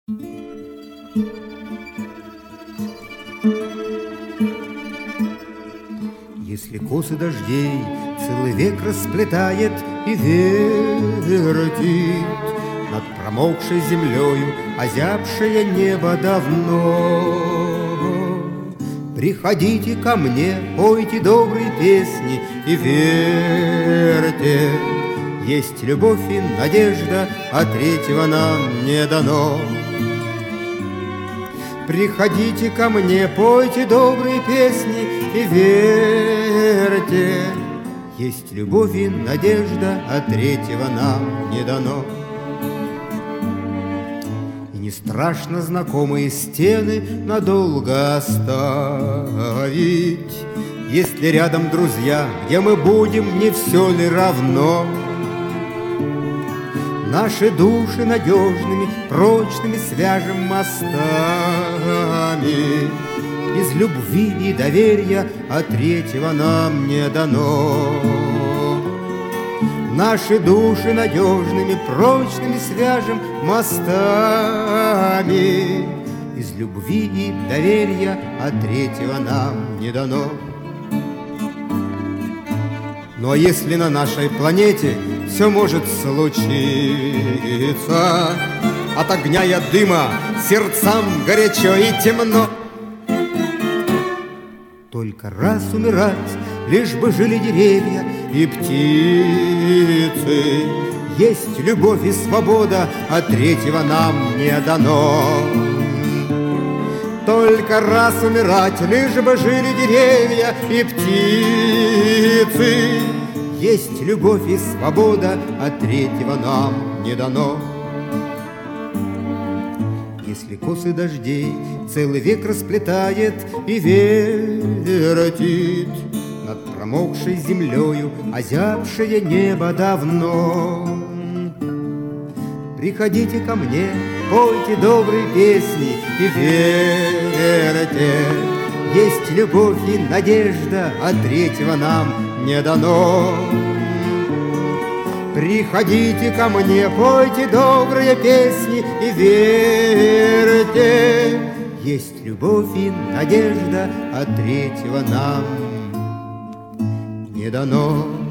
Если косы дождей целый век расплетает и вертит над промокшей землею озябшее небо давно, приходите ко мне, пойте добрые песни и верьте, есть любовь и надежда, а третьего нам не дано. Приходите ко мне, пойте добрые песни и верьте, есть любовь и надежда, а третьего нам не дано. И не страшно знакомые стены надолго оставить, если рядом друзья, где мы будем, не все ли равно? Наши души надежными, прочными свяжем мостами из любви и доверия, а третьего нам не дано. Наши души надежными, прочными свяжем мостами из любви и доверия, а третьего нам не дано. Ну а если на нашей планете все может случиться, от огня и от дыма сердцам горячо и темно, только раз умирать, лишь бы жили деревья и птицы. Есть любовь и свобода, а третьего нам не дано. Только раз умирать, лишь бы жили деревья и птицы. Есть любовь и свобода, а третьего нам не дано. Если косы дождей целый век расплетает и вертит над промокшей землею озябшее небо давно, приходите ко мне, пойте добрые песни и верьте, есть любовь и надежда, а третьего нам не дано. Приходите ко мне, пойте добрые песни и верьте, есть любовь и надежда, а третьего нам не дано.